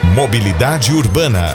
Mobilidade Urbana.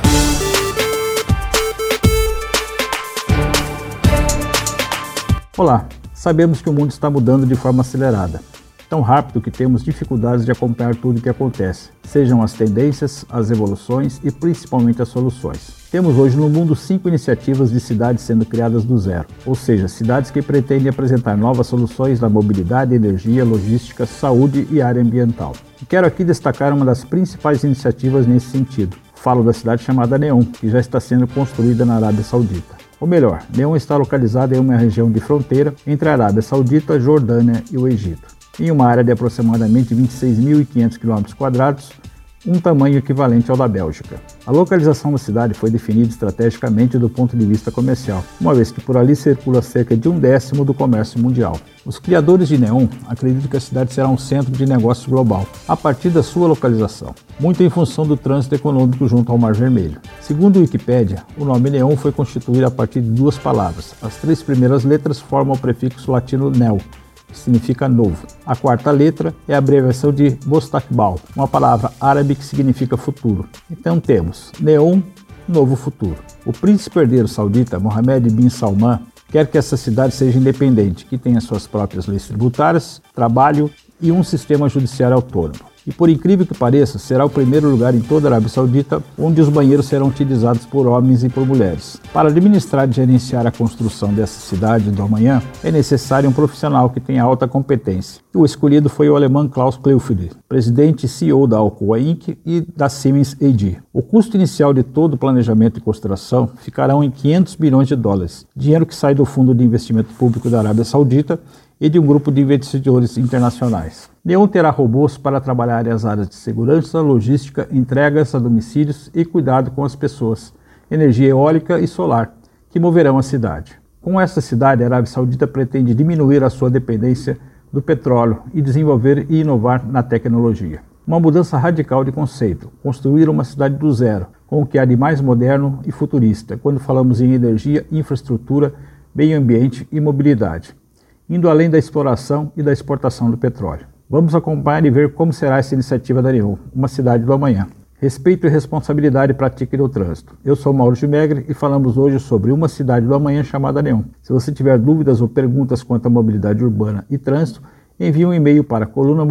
Olá, sabemos que o mundo está mudando de forma acelerada, tão rápido que temos dificuldades de acompanhar tudo o que acontece, sejam as tendências, as evoluções e principalmente as soluções. Temos hoje no mundo 5 iniciativas de cidades sendo criadas do zero, ou seja, cidades que pretendem apresentar novas soluções na mobilidade, energia, logística, saúde e área ambiental. E quero aqui destacar uma das principais iniciativas nesse sentido. Falo da cidade chamada Neom, que já está sendo construída na Arábia Saudita. Ou melhor, Neom está localizada em uma região de fronteira entre a Arábia Saudita, Jordânia e o Egito, em uma área de aproximadamente 26.500 km², um tamanho equivalente ao da Bélgica. A localização da cidade foi definida estrategicamente do ponto de vista comercial, uma vez que por ali circula cerca de 1/10 do comércio mundial. Os criadores de Neom acreditam que a cidade será um centro de negócios global, a partir da sua localização, muito em função do trânsito econômico junto ao Mar Vermelho. Segundo a Wikipédia, o nome Neom foi constituído a partir de 2 palavras. As 3 primeiras letras formam o prefixo latino neo, que significa novo. A 4ª letra é a abreviação de Mostakbal, uma palavra árabe que significa futuro. Então temos Neom, novo futuro. O príncipe herdeiro saudita Mohammed bin Salman quer que essa cidade seja independente, que tenha suas próprias leis tributárias, trabalho e um sistema judiciário autônomo. E por incrível que pareça, será o primeiro lugar em toda a Arábia Saudita onde os banheiros serão utilizados por homens e por mulheres. Para administrar e gerenciar a construção dessa cidade do amanhã, é necessário um profissional que tenha alta competência. E o escolhido foi o alemão Klaus Kleefeld, presidente e CEO da Alcoa Inc. e da Siemens AG. O custo inicial de todo o planejamento e construção ficarão em $500 milhões, dinheiro que sai do Fundo de Investimento Público da Arábia Saudita e de um grupo de investidores internacionais. Neom terá robôs para trabalhar as áreas de segurança, logística, entregas a domicílios e cuidado com as pessoas, energia eólica e solar, que moverão a cidade. Com essa cidade, a Arábia Saudita pretende diminuir a sua dependência do petróleo e desenvolver e inovar na tecnologia. Uma mudança radical de conceito, construir uma cidade do zero, com o que há de mais moderno e futurista, quando falamos em energia, infraestrutura, meio ambiente e mobilidade, indo além da exploração e da exportação do petróleo. Vamos acompanhar e ver como será essa iniciativa da Neom, uma cidade do amanhã. Respeito e responsabilidade pratiquem no trânsito. Eu sou Mauro Gimegre e falamos hoje sobre uma cidade do amanhã chamada Neom. Se você tiver dúvidas ou perguntas quanto à mobilidade urbana e trânsito, envie um e-mail para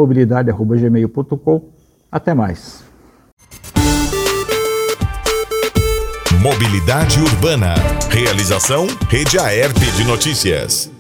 colunamobilidade@gmail.com. Até mais. Mobilidade Urbana. Realização Rede Aerp de Notícias.